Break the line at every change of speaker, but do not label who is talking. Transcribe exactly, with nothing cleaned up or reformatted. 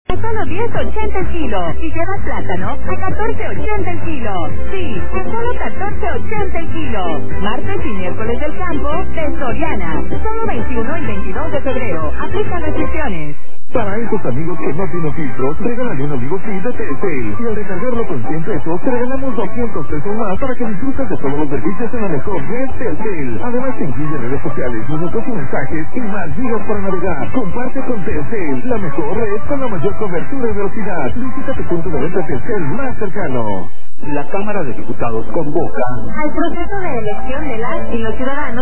A solo diez ochenta el kilo. Y lleva plátano a catorce ochenta el kilo. Sí, a solo catorce ochenta el kilo. Martes y miércoles del campo de Soriana. Solo veintiuno y veintidós de febrero. Aplica restricciones.
Para esos amigos que no tienen filtros, regálale un amigo free de Telcel. Y al recargarlo con cien pesos, te regalamos doscientos pesos más para que disfrutes de todos los servicios en la mejor red Telcel. Además te incluye redes sociales, minutos y mensajes y más gigas para navegar. Comparte con Telcel, la mejor red con la mayor cobertura y velocidad. Visita tu punto de venta Telcel más cercano.
La Cámara de Diputados convoca
al proceso de elección de las y los ciudadanos